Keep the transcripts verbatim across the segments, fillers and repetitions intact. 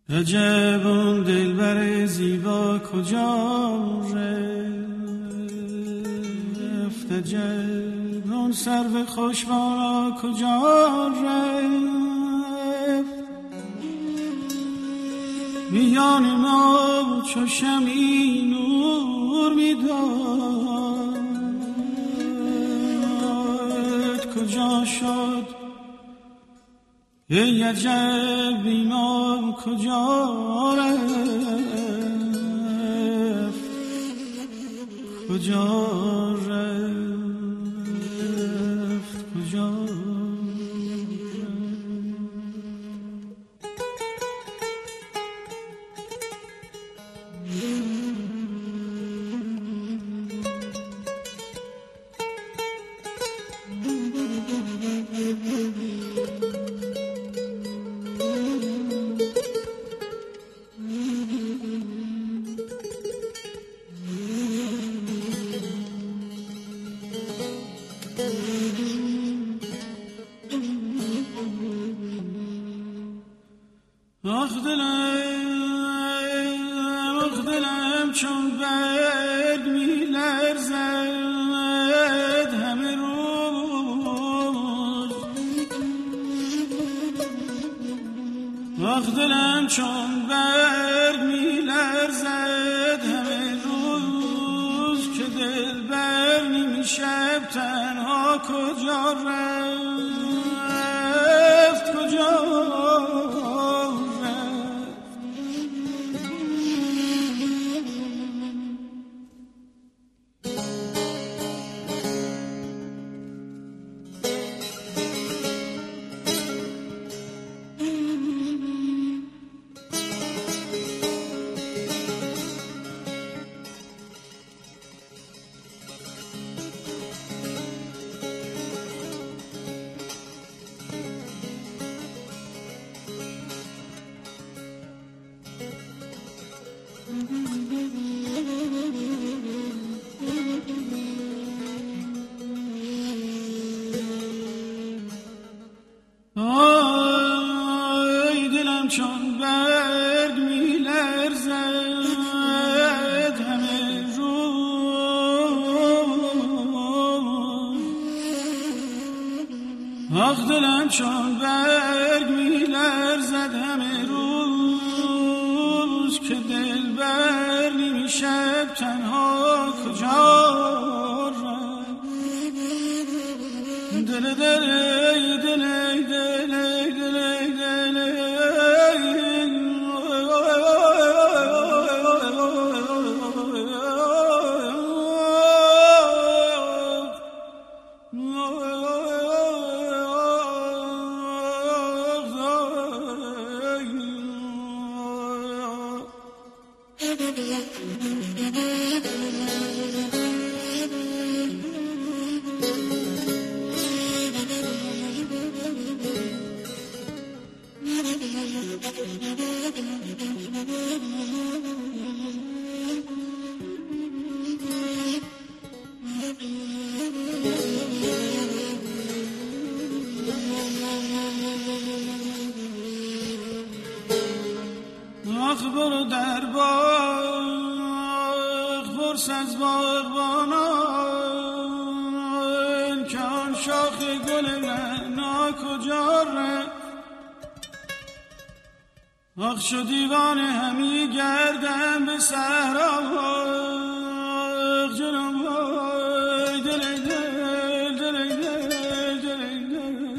عجب اون دلبر زیبا کجا رفت، عجب اون سرو خوشبارا کجا رفت. میان ما چو شمعی نور میداد، کجا شد ای عجب ایمان کجا رفت، کجا رفت، کجا آخ دلم، آخ دلم چون برگ می لرزد همه روز. آخ دلم چون برگ می لرزد همه روز، که دل بر نیمی شب تنها کجا رفت، کجا چون برگ می لرزد همه روز. آخ دلم چون برگ می لرزد همه روز، که دل بر نیمی شب تنها کجا رفت. دل دل دل دل آخ برو در باغ پرس از باغبانان، که آن شاخ گل رعنا کجا رفت. آخ شو دیوانه همی گردم به صحرا، جنم وای دل دل دل دل دل.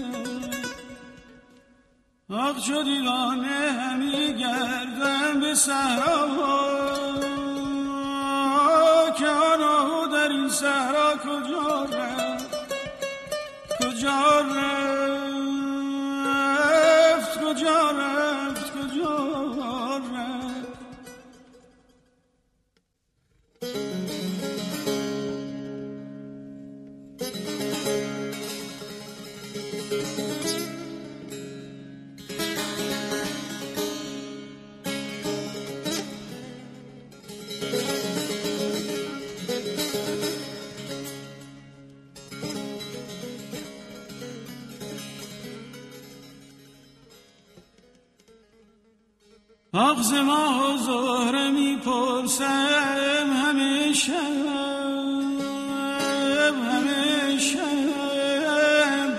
آخ شو دیوانه همی گردم به صحرا، که آنها در این صحرا کجا رفت، کجا رفت، کجا رفت، کجا رفت. آغز ما زهره می پرسم همیشه همیشه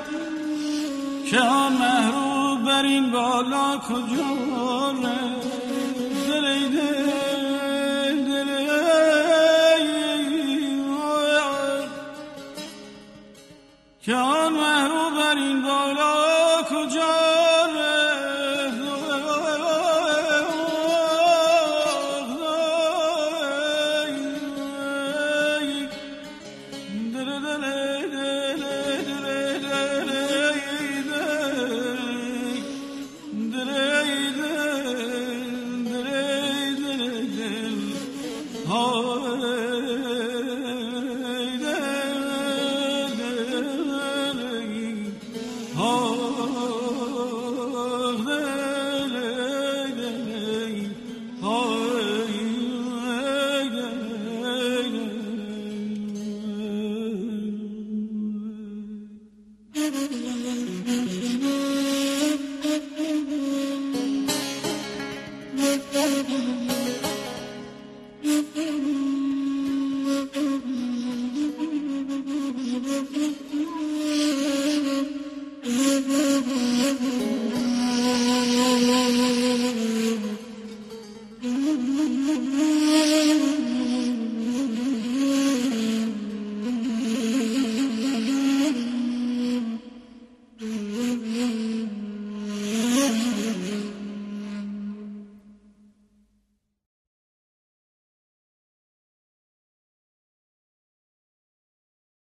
که آن محروب بر این بالا کجا ره